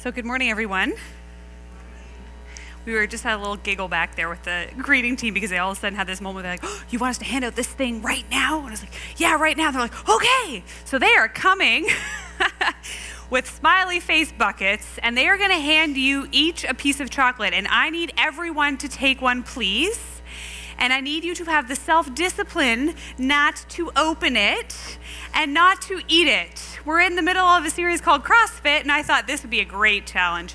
So good morning, everyone. We were just had a little giggle back there with the greeting team because they all of a sudden had this moment. They're like, oh, you want us to hand out this thing right now? And I was like, yeah, right now. They're like, okay. So they are coming with smiley face buckets, and they are going to hand you each a piece of chocolate. And I need everyone to take one, please. And I need you to have the self-discipline not to open it and not to eat it. We're in the middle of a series called CrossFit, and I thought this would be a great challenge.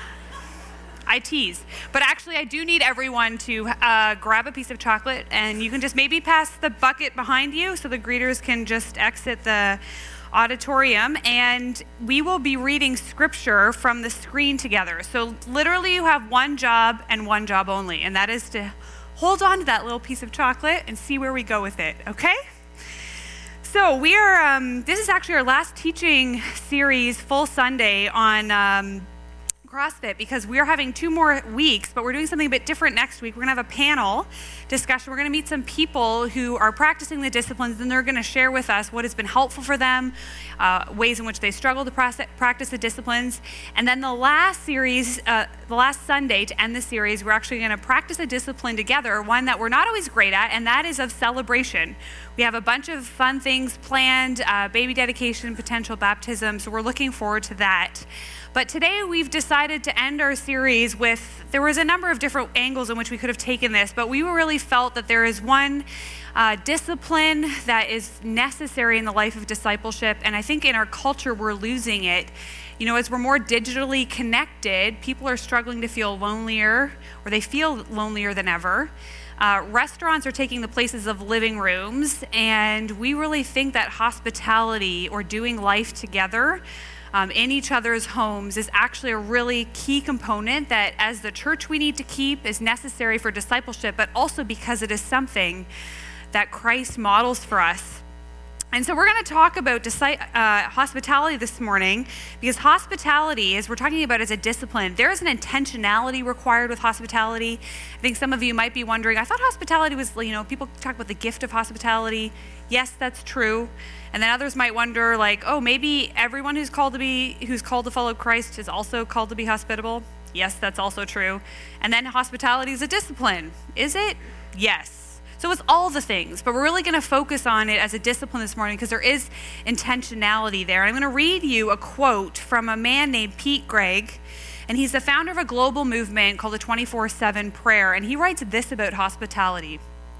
I tease. But actually, I do need everyone to grab a piece of chocolate, and you can just maybe pass the bucket behind you so the greeters can just exit the auditorium, and we will be reading scripture from the screen together. So literally, you have one job and one job only, and that is to hold on to that little piece of chocolate and see where we go with it, okay? So we are, this is actually our last teaching series, full Sunday on CrossFit, because we are having 2 more weeks, but we're doing something a bit different next week. We're gonna have a panel discussion. We're gonna meet some people who are practicing the disciplines, and they're gonna share with us what has been helpful for them, ways in which they struggle to practice the disciplines. And then the last series, the last Sunday to end the series, we're actually gonna practice a discipline together, one that we're not always great at, and that is of celebration. We have a bunch of fun things planned, baby dedication, potential baptism, so we're looking forward to that. But today we've decided to end our series with, there was a number of different angles in which we could have taken this, but we really felt that there is one discipline that is necessary in the life of discipleship, and I think in our culture we're losing it. You know, as we're more digitally connected, people are struggling to feel lonelier, or they feel lonelier than ever. Restaurants are taking the places of living rooms, and we really think that hospitality or doing life together in each other's homes is actually a really key component that as the church we need to keep, is necessary for discipleship, but also because it is something that Christ models for us. And so we're going to talk about hospitality this morning, because hospitality, as we're talking about as a discipline, there is an intentionality required with hospitality. I think some of you might be wondering, I thought hospitality was, people talk about the gift of hospitality. Yes, that's true. And then others might wonder, oh, maybe everyone who's called to follow Christ is also called to be hospitable. Yes, that's also true. And then hospitality is a discipline. Is it? Yes. So it's all the things, but we're really going to focus on it as a discipline this morning because there is intentionality there. And I'm going to read you a quote from a man named Pete Greig, and he's the founder of a global movement called the 24/7 Prayer, and he writes this about hospitality.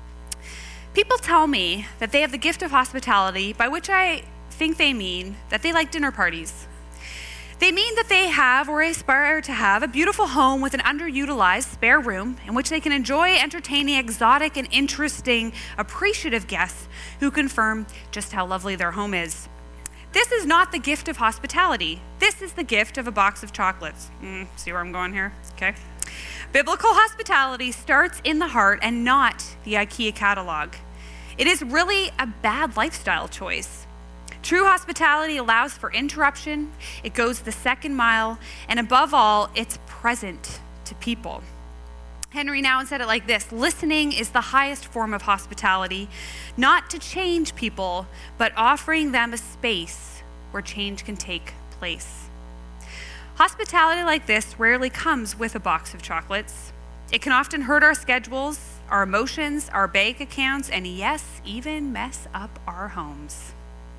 People tell me that they have the gift of hospitality, by which I think they mean that they like dinner parties. They mean that they have or aspire to have a beautiful home with an underutilized spare room in which they can enjoy entertaining exotic and interesting, appreciative guests who confirm just how lovely their home is. This is not the gift of hospitality. This is the gift of a box of chocolates. See where I'm going here? Okay. Biblical hospitality starts in the heart and not the IKEA catalog. It is really a bad lifestyle choice. True hospitality allows for interruption, it goes the second mile, and above all, it's present to people. Henry Nouwen said it like this: listening is the highest form of hospitality, not to change people, but offering them a space where change can take place. Hospitality like this rarely comes with a box of chocolates. It can often hurt our schedules, our emotions, our bank accounts, and yes, even mess up our homes.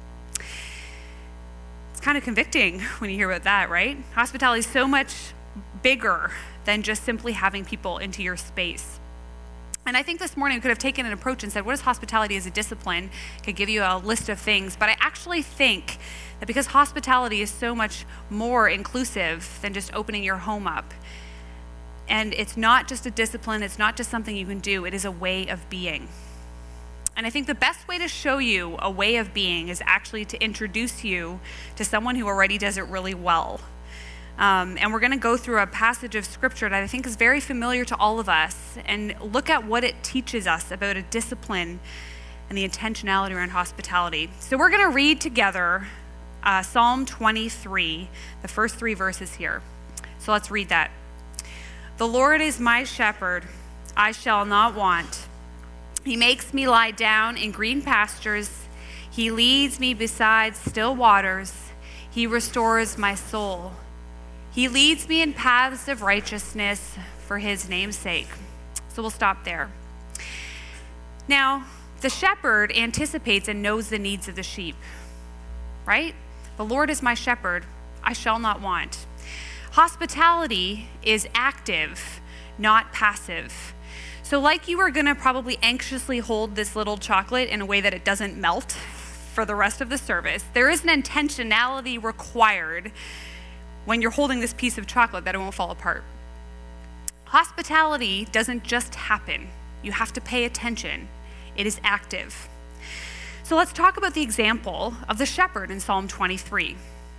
Kind of convicting when you hear about that, right? Hospitality is so much bigger than just simply having people into your space. And I think this morning we could have taken an approach and said, what is hospitality as a discipline? I could give you a list of things, but I actually think that because hospitality is so much more inclusive than just opening your home up, and it's not just a discipline, it's not just something you can do, it is a way of being. And I think the best way to show you a way of being is actually to introduce you to someone who already does it really well. And we're going to go through a passage of scripture that I think is very familiar to all of us and look at what it teaches us about a discipline and the intentionality around hospitality. So we're going to read together Psalm 23, the first 3 verses here. So let's read that. The Lord is my shepherd, I shall not want. He makes me lie down in green pastures. He leads me beside still waters. He restores my soul. He leads me in paths of righteousness for his name's sake. So we'll stop there. Now, the shepherd anticipates and knows the needs of the sheep, right? The Lord is my shepherd, I shall not want. Hospitality is active, not passive. So like you are gonna probably anxiously hold this little chocolate in a way that it doesn't melt for the rest of the service, there is an intentionality required when you're holding this piece of chocolate that it won't fall apart. Hospitality doesn't just happen. You have to pay attention. It is active. So let's talk about the example of the shepherd in Psalm 23.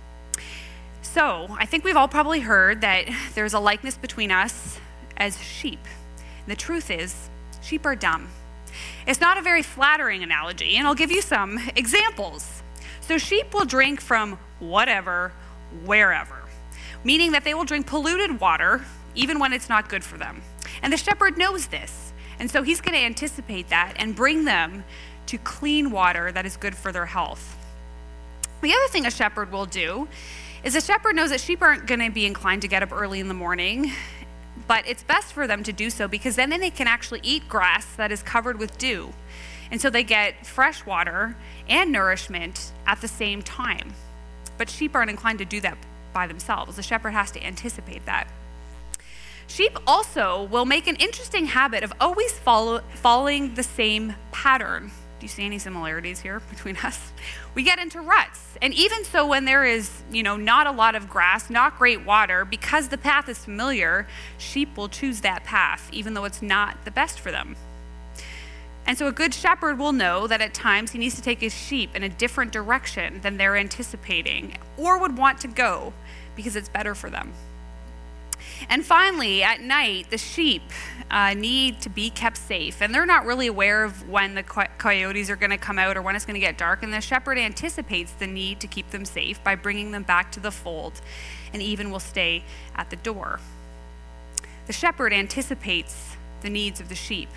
So I think we've all probably heard that there's a likeness between us as sheep. And the truth is, sheep are dumb. It's not a very flattering analogy, and I'll give you some examples. So sheep will drink from whatever, wherever, meaning that they will drink polluted water even when it's not good for them. And the shepherd knows this, and so he's going to anticipate that and bring them to clean water that is good for their health. The other thing a shepherd will do is a shepherd knows that sheep aren't going to be inclined to get up early in the morning, but it's best for them to do so because then they can actually eat grass that is covered with dew. And so they get fresh water and nourishment at the same time. But sheep aren't inclined to do that by themselves. The shepherd has to anticipate that. Sheep also will make an interesting habit of always following the same pattern. Do you see any similarities here between us? We get into ruts. And even so, when there is, not a lot of grass, not great water, because the path is familiar, sheep will choose that path, even though it's not the best for them. And so a good shepherd will know that at times he needs to take his sheep in a different direction than they're anticipating or would want to go because it's better for them. And finally, at night, the sheep need to be kept safe. And they're not really aware of when the coyotes are going to come out or when it's going to get dark. And the shepherd anticipates the need to keep them safe by bringing them back to the fold and even will stay at the door. The shepherd anticipates the needs of the sheep.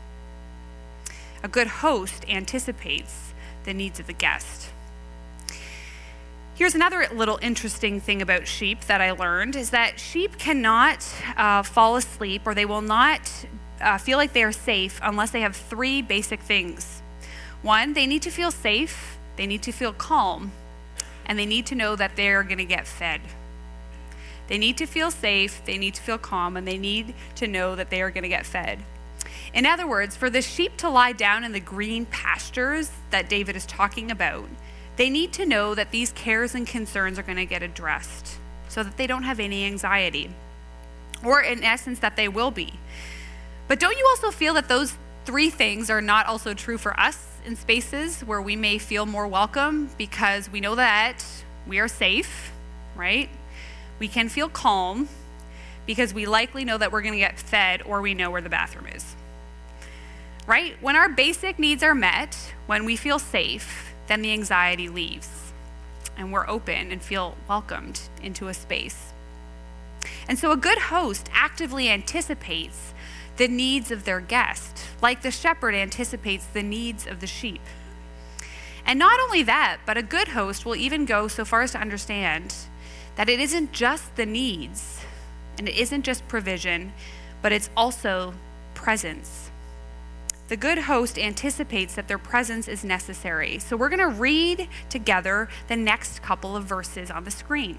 A good host anticipates the needs of the guest. Here's another little interesting thing about sheep that I learned is that sheep cannot fall asleep or they will not feel like they are safe unless they have three basic things. One, they need to feel safe, they need to feel calm, and they need to know that they're going to get fed. They need to feel safe, they need to feel calm, and they need to know that they are going to get fed. In other words, for the sheep to lie down in the green pastures that David is talking about, they need to know that these cares and concerns are going to get addressed so that they don't have any anxiety, or in essence, that they will be. But don't you also feel that those three things are not also true for us in spaces where we may feel more welcome because we know that we are safe, right? We can feel calm because we likely know that we're going to get fed or we know where the bathroom is, right? When our basic needs are met, when we feel safe, then the anxiety leaves and we're open and feel welcomed into a space. And so a good host actively anticipates the needs of their guest, like the shepherd anticipates the needs of the sheep. And not only that, but a good host will even go so far as to understand that it isn't just the needs and it isn't just provision, but it's also presence. The good host anticipates that their presence is necessary. So we're going to read together the next couple of verses on the screen.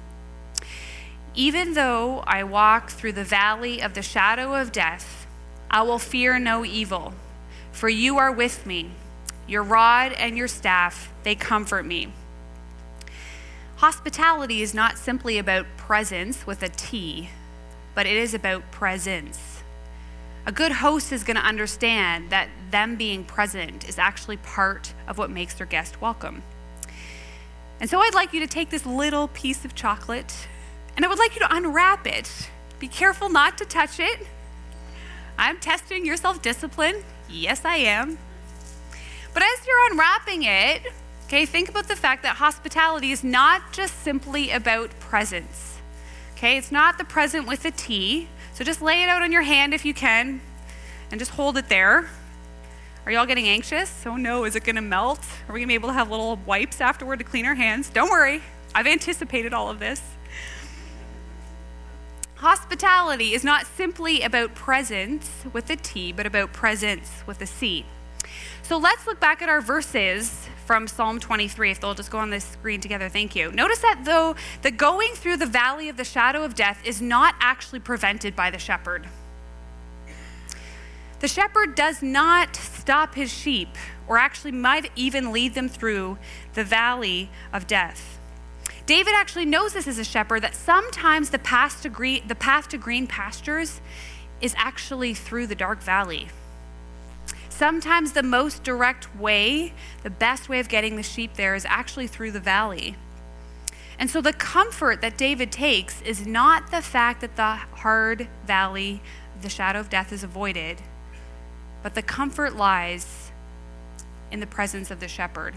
Even though I walk through the valley of the shadow of death, I will fear no evil, for you are with me. Your rod and your staff, they comfort me. Hospitality is not simply about presence with a T, but it is about presence. A good host is going to understand that them being present is actually part of what makes their guest welcome. And so I'd like you to take this little piece of chocolate and I would like you to unwrap it. Be careful not to touch it. I'm testing your self-discipline. Yes, I am. But as you're unwrapping it, okay, think about the fact that hospitality is not just simply about presence. Okay, it's not the present with a T. So just lay it out on your hand if you can and just hold it there. Are y'all getting anxious? Oh no, is it going to melt? Are we going to be able to have little wipes afterward to clean our hands? Don't worry, I've anticipated all of this. Hospitality is not simply about presence with a T, but about presence with a C. So let's look back at our verses from Psalm 23, if they'll just go on the screen together. Thank you. Notice that though the going through the valley of the shadow of death is not actually prevented by the shepherd. The shepherd does not stop his sheep, or actually might even lead them through the valley of death. David actually knows this as a shepherd, that sometimes the path to green pastures is actually through the dark valley. Sometimes the most direct way, the best way of getting the sheep there is actually through the valley. And so the comfort that David takes is not the fact that the hard valley, the shadow of death, is avoided, but the comfort lies in the presence of the shepherd.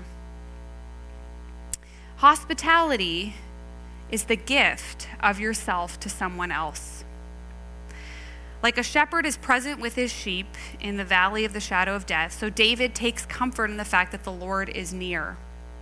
Hospitality is the gift of yourself to someone else. Like a shepherd is present with his sheep in the valley of the shadow of death, so David takes comfort in the fact that the Lord is near.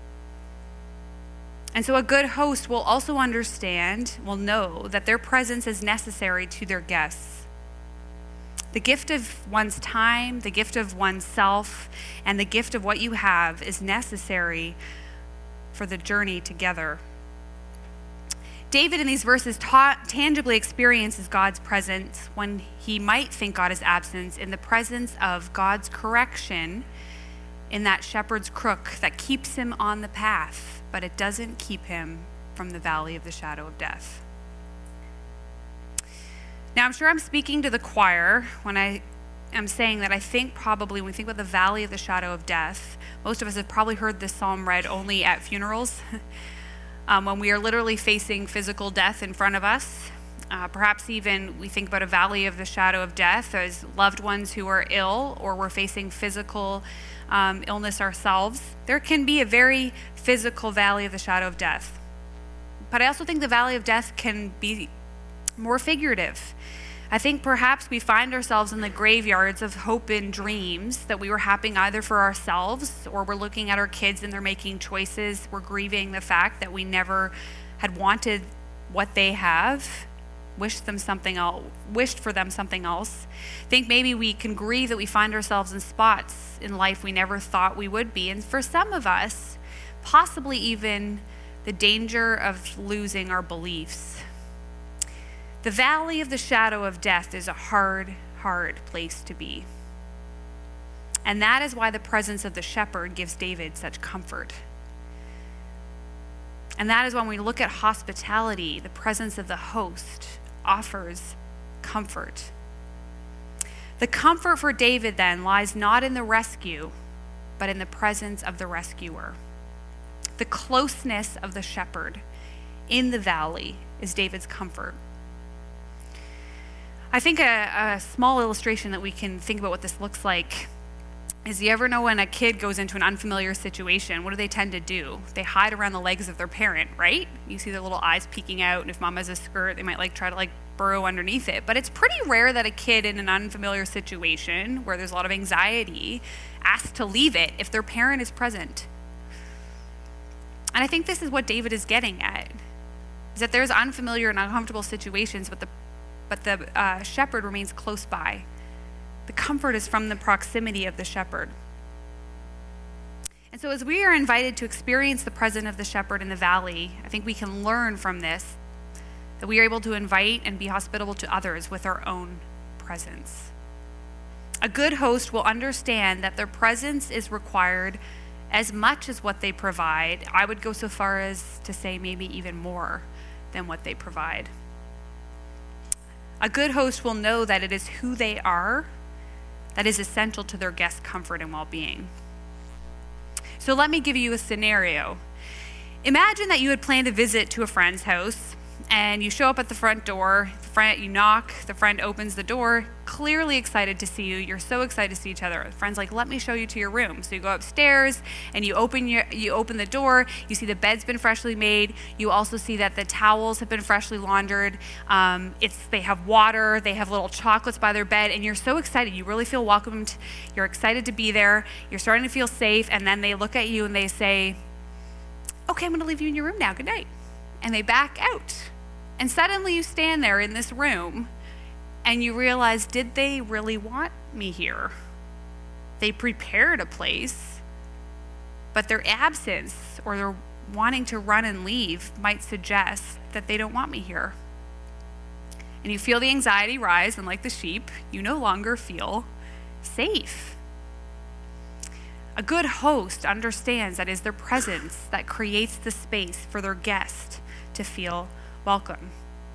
And so a good host will also will know that their presence is necessary to their guests. The gift of one's time, the gift of oneself, and the gift of what you have is necessary for the journey together. David in these verses tangibly experiences God's presence when he might think God is absent, in the presence of God's correction in that shepherd's crook that keeps him on the path, but it doesn't keep him from the valley of the shadow of death. Now, I'm sure I'm speaking to the choir when I am saying that I think probably when we think about the valley of the shadow of death, most of us have probably heard this psalm read only at funerals. When we are literally facing physical death in front of us. Perhaps even we think about a valley of the shadow of death as loved ones who are ill, or we're facing physical illness ourselves. There can be a very physical valley of the shadow of death. But I also think the valley of death can be more figurative. I think perhaps we find ourselves in the graveyards of hope and dreams that we were having either for ourselves, or we're looking at our kids and they're making choices. We're grieving the fact that we never had wanted what they have, wished for them something else. Think maybe we can grieve that we find ourselves in spots in life we never thought we would be. And for some of us, possibly even the danger of losing our beliefs. The valley of the shadow of death is a hard, hard place to be. And that is why the presence of the shepherd gives David such comfort. And that is when we look at hospitality, the presence of the host offers comfort. The comfort for David then lies not in the rescue, but in the presence of the rescuer. The closeness of the shepherd in the valley is David's comfort. I think a small illustration that we can think about what this looks like is, you ever know when a kid goes into an unfamiliar situation, what do they tend to do? They hide around the legs of their parent, right? You see their little eyes peeking out, and if mom has a skirt, they might try to burrow underneath it. But it's pretty rare that a kid in an unfamiliar situation where there's a lot of anxiety asks to leave it if their parent is present. And I think this is what David is getting at, is that there's unfamiliar and uncomfortable situations, but the shepherd remains close by. The comfort is from the proximity of the shepherd. And so as we are invited to experience the presence of the shepherd in the valley, I think we can learn from this that we are able to invite and be hospitable to others with our own presence. A good host will understand that their presence is required as much as what they provide. I would go so far as to say maybe even more than what they provide. A good host will know that it is who they are that is essential to their guests' comfort and well-being. So let me give you a scenario. Imagine that you had planned a visit to a friend's house, and you show up at the front door, you knock, the friend opens the door, clearly excited to see you. You're so excited to see each other. The friend's like, let me show you to your room. So you go upstairs and you open the door. You see the bed's been freshly made. You also see that the towels have been freshly laundered. They have water. They have little chocolates by their bed, and you're so excited. You really feel welcomed. You're excited to be there. You're starting to feel safe, and then they look at you and they say, okay, I'm going to leave you in your room now. Good night. And they back out. And suddenly you stand there in this room and you realize, did they really want me here? They prepared a place, but their absence or their wanting to run and leave might suggest that they don't want me here. And you feel the anxiety rise, and like the sheep, you no longer feel safe. A good host understands that it is their presence that creates the space for their guest to feel welcome.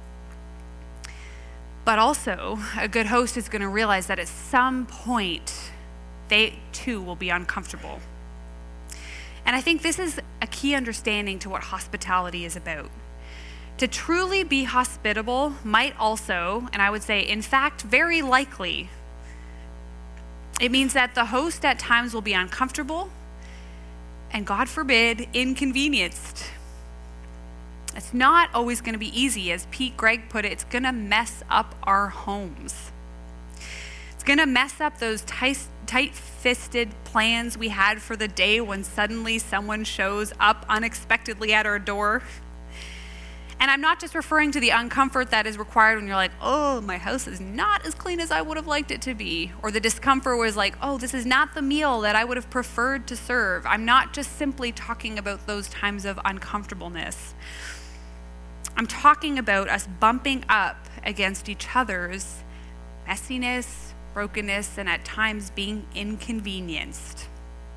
But also, a good host is going to realize that at some point, they too will be uncomfortable. And I think this is a key understanding to what hospitality is about. To truly be hospitable might also, and I would say, in fact, very likely, it means that the host at times will be uncomfortable and, God forbid, inconvenienced. It's not always going to be easy. As Pete Greig put it, it's going to mess up our homes. It's going to mess up those tight-fisted plans we had for the day when suddenly someone shows up unexpectedly at our door. And I'm not just referring to the uncomfort that is required when you're like, oh, my house is not as clean as I would have liked it to be. Or the discomfort was like, oh, this is not the meal that I would have preferred to serve. I'm not just simply talking about those times of uncomfortableness. I'm talking about us bumping up against each other's messiness, brokenness, and at times being inconvenienced.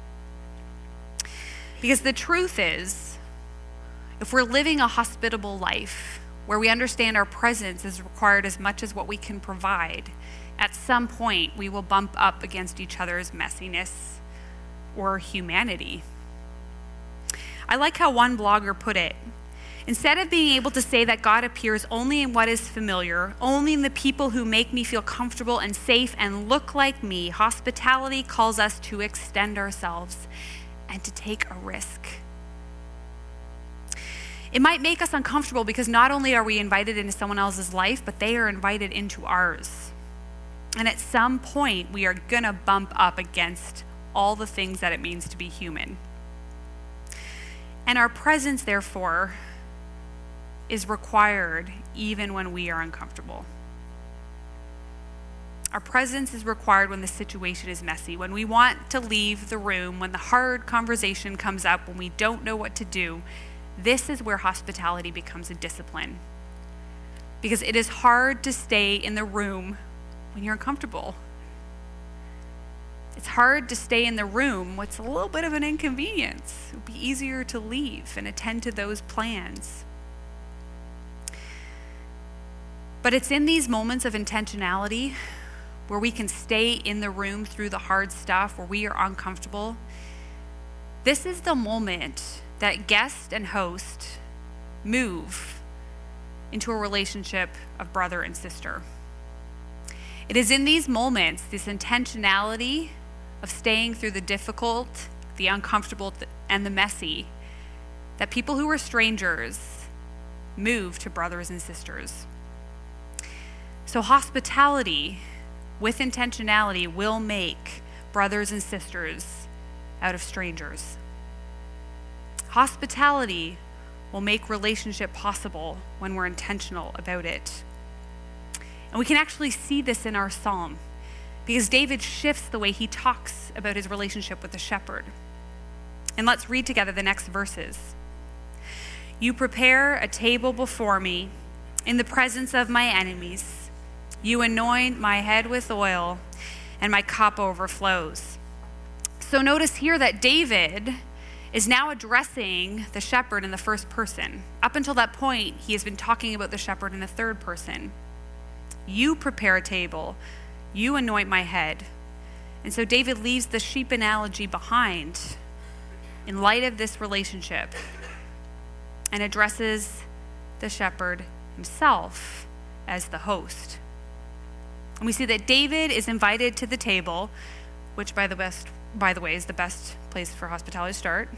Because the truth is, if we're living a hospitable life where we understand our presence is required as much as what we can provide, at some point we will bump up against each other's messiness or humanity. I like how one blogger put it. Instead of being able to say that God appears only in what is familiar, only in the people who make me feel comfortable and safe and look like me, hospitality calls us to extend ourselves and to take a risk. It might make us uncomfortable because not only are we invited into someone else's life, but they are invited into ours. And at some point, we are going to bump up against all the things that it means to be human. And our presence, therefore, is required even when we are uncomfortable. Our presence is required when the situation is messy, when we want to leave the room, when the hard conversation comes up, when we don't know what to do. This is where hospitality becomes a discipline. Because it is hard to stay in the room when you're uncomfortable. It's hard to stay in the room when it's a little bit of an inconvenience. It would be easier to leave and attend to those plans. But it's in these moments of intentionality where we can stay in the room through the hard stuff, where we are uncomfortable. This is the moment that guest and host move into a relationship of brother and sister. It is in these moments, this intentionality of staying through the difficult, the uncomfortable, and the messy, that people who are strangers move to brothers and sisters. So hospitality with intentionality will make brothers and sisters out of strangers. Hospitality will make relationship possible when we're intentional about it. And we can actually see this in our psalm because David shifts the way he talks about his relationship with the shepherd. And let's read together the next verses. You prepare a table before me in the presence of my enemies. You anoint my head with oil, and my cup overflows. So notice here that David is now addressing the shepherd in the first person. Up until that point, he has been talking about the shepherd in the third person. You prepare a table. You anoint my head. And so David leaves the sheep analogy behind in light of this relationship and addresses the shepherd himself as the host. And we see that David is invited to the table, which by the way is the best place for hospitality to start.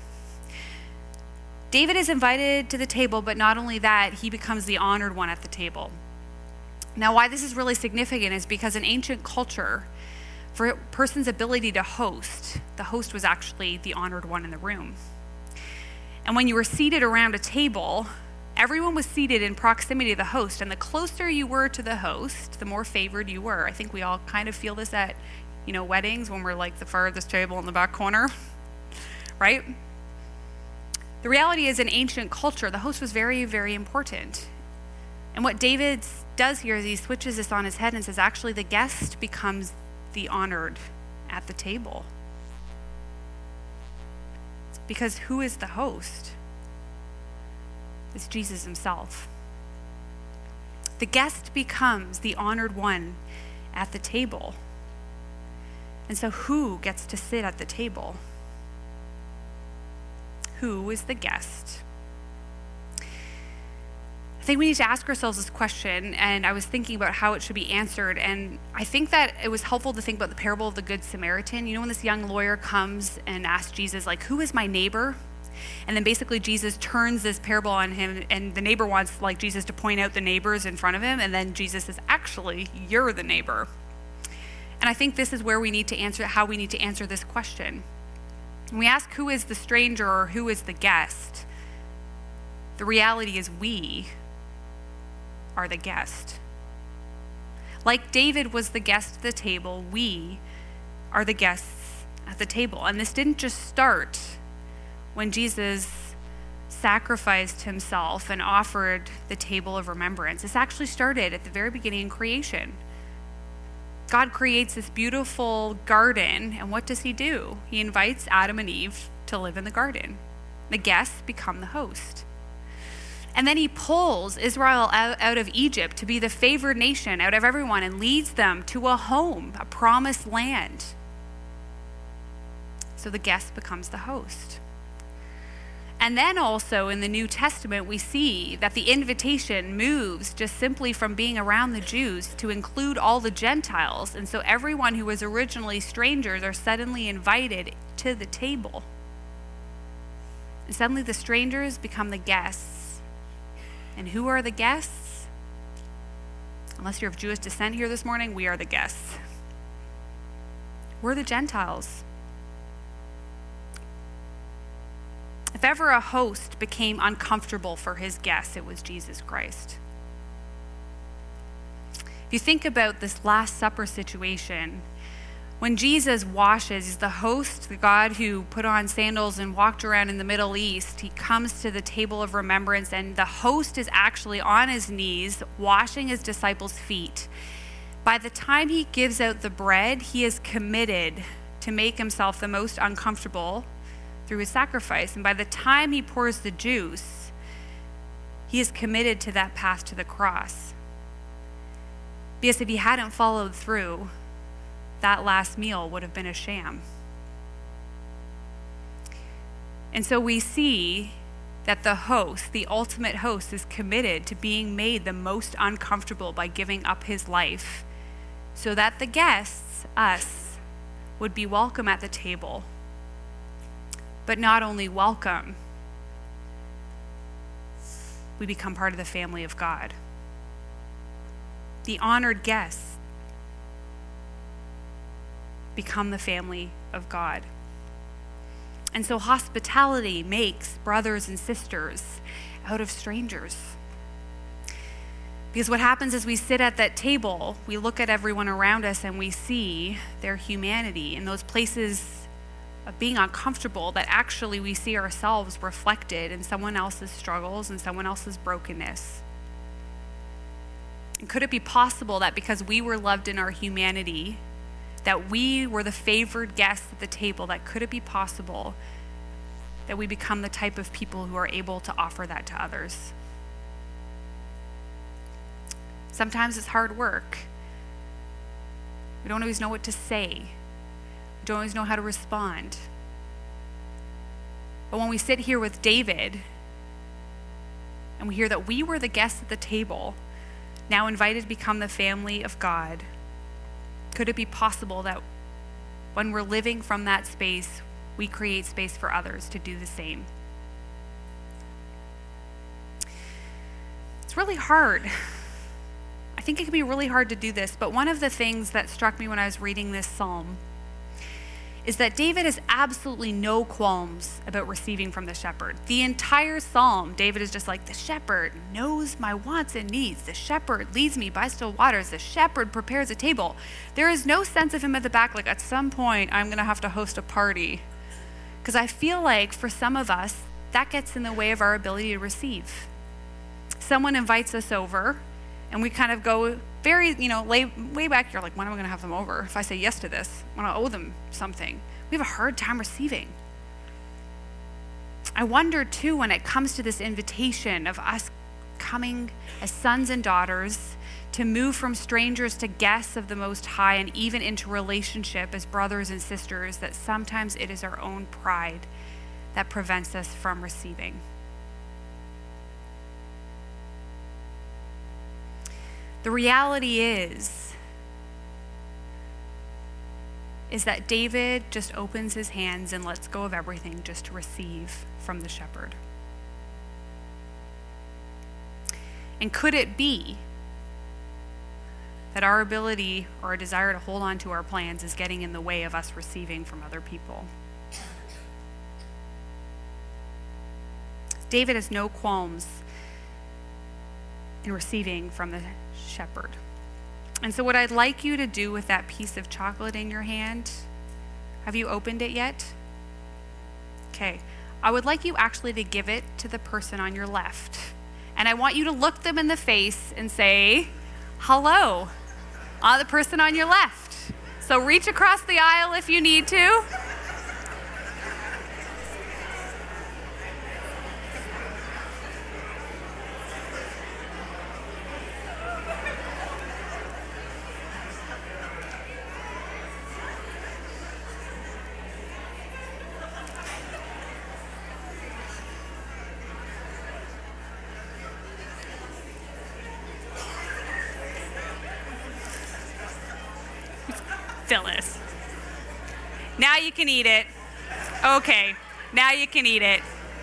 David is invited to the table, but not only that, he becomes the honored one at the table. Now, why this is really significant is because in ancient culture, for a person's ability to host, the host was actually the honored one in the room. And when you were seated around a table, Everyone was seated in proximity to the host, and the closer you were to the host, the more favored you were. I think we all kind of feel this at, weddings when we're like the farthest table in the back corner, right? The reality is, in ancient culture, the host was very, very important. And what David does here is he switches this on his head and says, actually, the guest becomes the honored at the table. Because who is the host? It's Jesus himself. The guest becomes the honored one at the table. And so who gets to sit at the table? Who is the guest? I think we need to ask ourselves this question, and I was thinking about how it should be answered, and I think that it was helpful to think about the parable of the Good Samaritan. When this young lawyer comes and asks Jesus, who is my neighbor? And then basically Jesus turns this parable on him, and the neighbor wants Jesus to point out the neighbors in front of him, and then Jesus says, actually, you're the neighbor. And I think this is where we need to answer, how we need to answer this question. When we ask who is the stranger or who is the guest, the reality is we are the guest. Like David was the guest at the table, we are the guests at the table. And this didn't just start when Jesus sacrificed himself and offered the table of remembrance. This actually started at the very beginning in creation. God creates this beautiful garden, and what does he do? He invites Adam and Eve to live in the garden. The guests become the host. And then he pulls Israel out of Egypt to be the favored nation out of everyone and leads them to a home, a promised land. So the guest becomes the host. And then also in the New Testament, we see that the invitation moves just simply from being around the Jews to include all the Gentiles. And so everyone who was originally strangers are suddenly invited to the table. And suddenly the strangers become the guests. And who are the guests? Unless you're of Jewish descent here this morning, we are the guests. We're the Gentiles. If ever a host became uncomfortable for his guests, it was Jesus Christ. If you think about this Last Supper situation, when Jesus washes, he's the host, the God who put on sandals and walked around in the Middle East. He comes to the table of remembrance, and the host is actually on his knees washing his disciples' feet. By the time he gives out the bread, he is committed to make himself the most uncomfortable through his sacrifice. And by the time he pours the juice, he is committed to that path to the cross. Because if he hadn't followed through, that last meal would have been a sham. And so we see that the host, the ultimate host, is committed to being made the most uncomfortable by giving up his life so that the guests, us, would be welcome at the table. But not only welcome, we become part of the family of God. The honored guests become the family of God. And so hospitality makes brothers and sisters out of strangers. Because what happens is we sit at that table, we look at everyone around us and we see their humanity in those places of being uncomfortable, that actually we see ourselves reflected in someone else's struggles and someone else's brokenness. And could it be possible that because we were loved in our humanity, that we were the favored guests at the table, that could it be possible that we become the type of people who are able to offer that to others? Sometimes it's hard work. We don't always know what to say. We don't always know how to respond. But when we sit here with David and we hear that we were the guests at the table, now invited to become the family of God, could it be possible that when we're living from that space, we create space for others to do the same? It's really hard. I think it can be really hard to do this, but one of the things that struck me when I was reading this psalm is that David has absolutely no qualms about receiving from the shepherd. The entire psalm, David is just like, the shepherd knows my wants and needs. The shepherd leads me by still waters. The shepherd prepares a table. There is no sense of him at the back, like at some point I'm going to have to host a party. Because I feel like for some of us, that gets in the way of our ability to receive. Someone invites us over and we kind of go very, way back, you're like, when am I going to have them over? If I say yes to this, when I owe them something. We have a hard time receiving. I wonder too, when it comes to this invitation of us coming as sons and daughters to move from strangers to guests of the Most High and even into relationship as brothers and sisters, that sometimes it is our own pride that prevents us from receiving. The reality is that David just opens his hands and lets go of everything just to receive from the shepherd. And could it be that our ability or our desire to hold on to our plans is getting in the way of us receiving from other people? David has no qualms in receiving from the shepherd. And so what I'd like you to do with that piece of chocolate in your hand, have you opened it yet? Okay. I would like you actually to give it to the person on your left. And I want you to look them in the face and say, hello, the person on your left. So reach across the aisle if you need to. Phyllis. Now you can eat it. Okay, now you can eat it.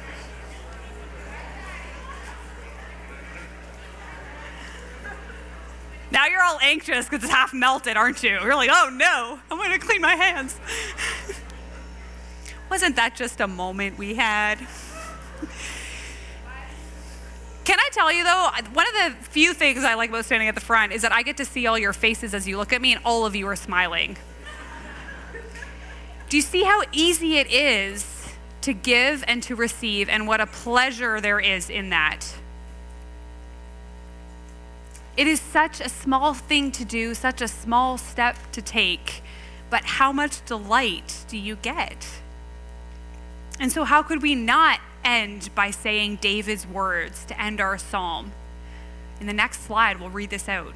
Now you're all anxious because it's half melted, aren't you? You're like, oh no, I'm going to clean my hands. Wasn't that just a moment we had? Can I tell you though, one of the few things I like about standing at the front is that I get to see all your faces as you look at me and all of you are smiling. Do you see how easy it is to give and to receive, and what a pleasure there is in that? It is such a small thing to do, such a small step to take, but how much delight do you get? And so how could we not end by saying David's words to end our psalm? In the next slide, we'll read this out.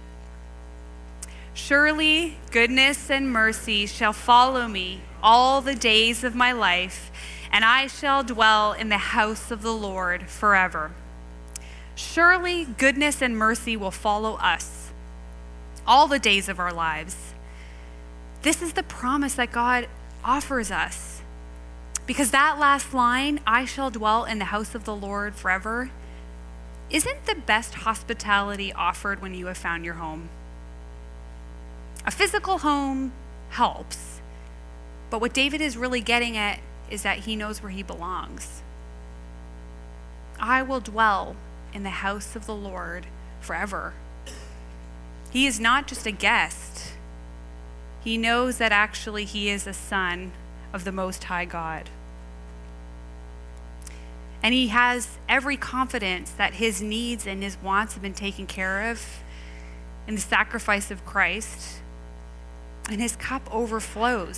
Surely goodness and mercy shall follow me all the days of my life, and I shall dwell in the house of the Lord forever. Surely goodness and mercy will follow us all the days of our lives. This is the promise that God offers us. Because that last line, I shall dwell in the house of the Lord forever, isn't the best hospitality offered when you have found your home. A physical home helps, but what David is really getting at is that he knows where he belongs. I will dwell in the house of the Lord forever. He is not just a guest. He knows that actually he is a son of the Most High God. And he has every confidence that his needs and his wants have been taken care of in the sacrifice of Christ, and his cup overflows.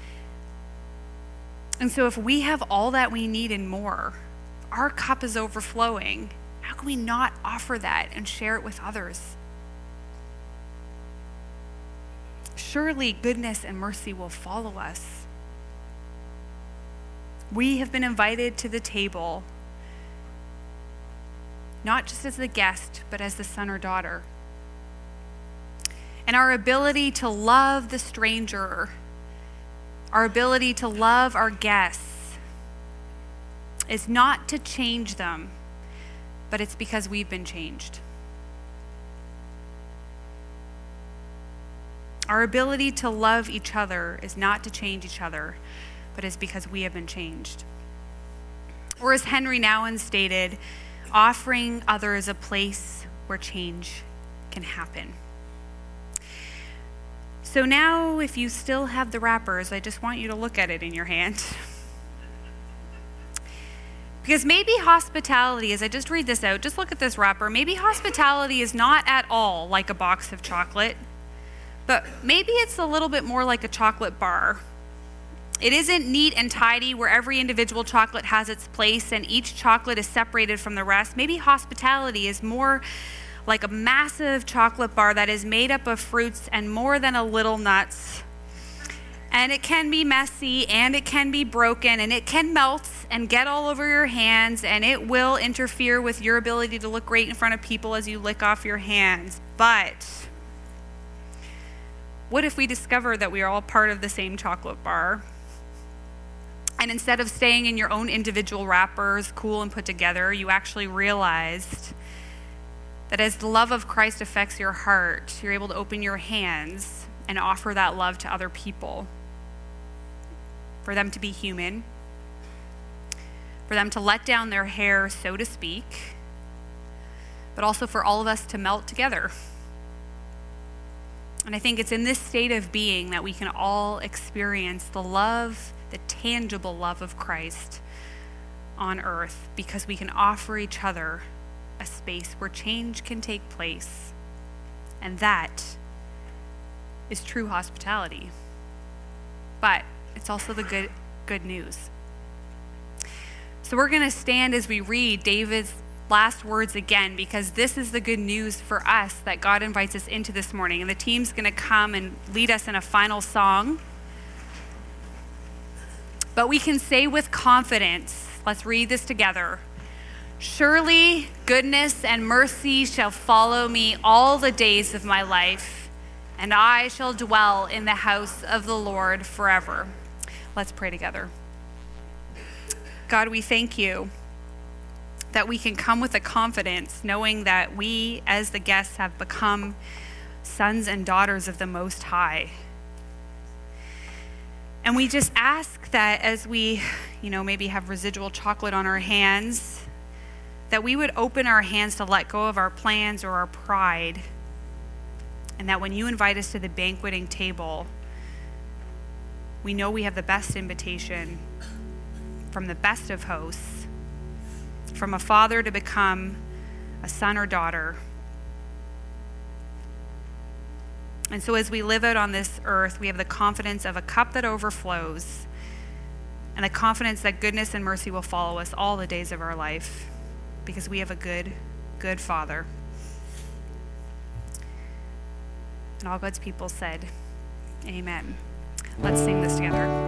And so if we have all that we need and more, our cup is overflowing, how can we not offer that and share it with others? Surely goodness and mercy will follow us. We have been invited to the table, not just as the guest, but as the son or daughter. And our ability to love the stranger, our ability to love our guests, is not to change them, but it's because we've been changed. Our ability to love each other is not to change each other, but is because we have been changed. Or as Henry Nouwen stated, offering others a place where change can happen. So now, if you still have the wrappers, I just want you to look at it in your hand. Because maybe hospitality, as I just read this out, just look at this wrapper, maybe hospitality is not at all like a box of chocolate, but maybe it's a little bit more like a chocolate bar. It isn't neat and tidy where every individual chocolate has its place and each chocolate is separated from the rest. Maybe hospitality is more like a massive chocolate bar that is made up of fruits and more than a little nuts. And it can be messy, and it can be broken, and it can melt and get all over your hands, and it will interfere with your ability to look great in front of people as you lick off your hands. But what if we discover that we are all part of the same chocolate bar? And instead of staying in your own individual wrappers, cool and put together, you actually realized that as the love of Christ affects your heart, you're able to open your hands and offer that love to other people. For them to be human, for them to let down their hair, so to speak, but also for all of us to melt together. And I think it's in this state of being that we can all experience the love, the tangible love of Christ on earth, because we can offer each other a space where change can take place. And that is true hospitality. But it's also the good news. So we're going to stand as we read David's last words again, because this is the good news for us that God invites us into this morning. And the team's going to come and lead us in a final song. But we can say with confidence, let's read this together. Surely goodness and mercy shall follow me all the days of my life, and I shall dwell in the house of the Lord forever. Let's pray together. God, we thank you that we can come with a confidence knowing that we as the guests have become sons and daughters of the Most High. And we just ask that as we, maybe have residual chocolate on our hands, that we would open our hands to let go of our plans or our pride. And that when you invite us to the banqueting table, we know we have the best invitation from the best of hosts, from a father to become a son or daughter. And so as we live out on this earth, we have the confidence of a cup that overflows and the confidence that goodness and mercy will follow us all the days of our life, because we have a good, good Father. And all God's people said, amen. Let's sing this together.